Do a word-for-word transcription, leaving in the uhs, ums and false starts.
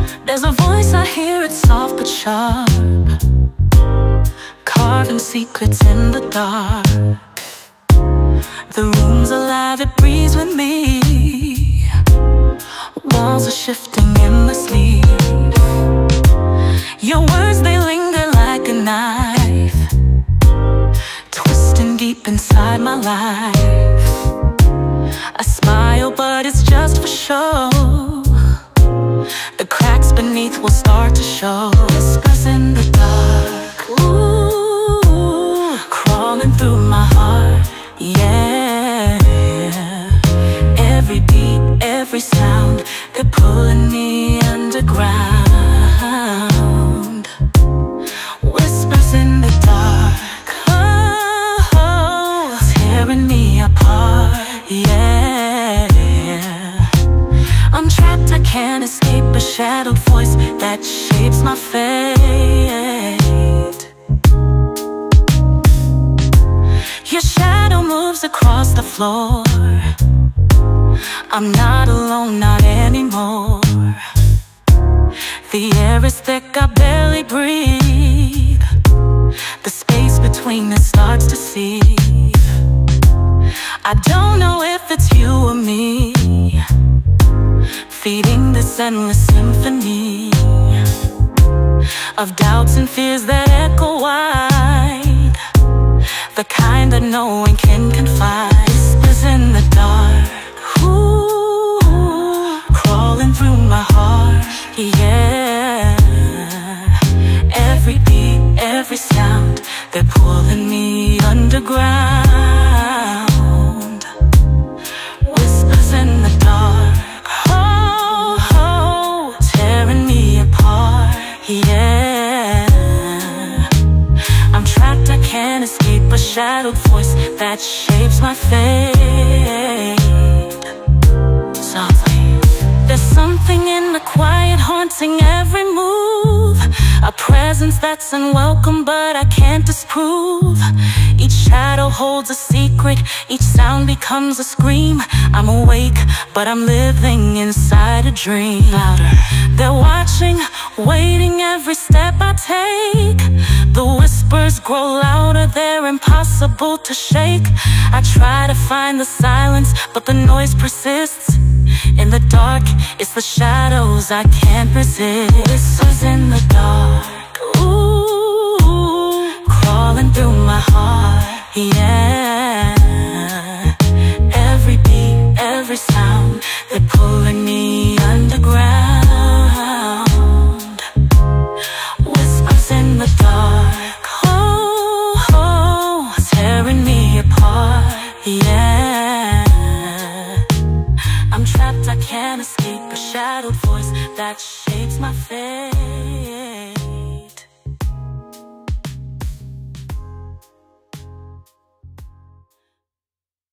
There's a voice I hear, it's soft but sharp, carving secrets in the dark. The room's alive, it breathes with me. Walls are shifting endlessly. Your words, they linger like a knife, twisting deep inside my life. I smile, but it's just for show. The cracks beneath will start to show. Whispers in the dark, ooh, crawling through my heart, yeah. Every beat, every sound, they're pulling me underground. Whispers in the dark, oh, tearing me apart, yeah. I'm trapped, I can't escape a shadowed voice that shapes my fate. Your shadow moves across the floor. I'm not alone, not anymore. The air is thick, I barely breathe. The space between us starts to seep. I don't know if it's you or me, feeding this endless symphony of doubts and fears that echo wide, the kind that no one can confide. Whispers in the dark, ooh, crawling through my heart, yeah. Every beat, every sound, they're pulling me underground. Whispers in the dark, yeah. I'm trapped, I can't escape a shadowed voice that shapes my fate. Softly, there's something in the quiet haunting every move, a presence that's unwelcome but I can't disprove. Each shadow holds a secret, each sound becomes a scream. I'm awake, but I'm living inside a dream. Louder, they're watching, waiting every step I take. The whispers grow louder, they're impossible to shake. I try to find the silence, but the noise persists. In the dark, it's the shadows I can't resist. Whispers in the dark, ooh, crawling through my heart, yeah. Every beat, every sound, they're pulling me underground. Whispers in the dark, oh, oh, tearing me apart, yeah. I'm trapped, I can't escape a shadowed voice that shapes my fate.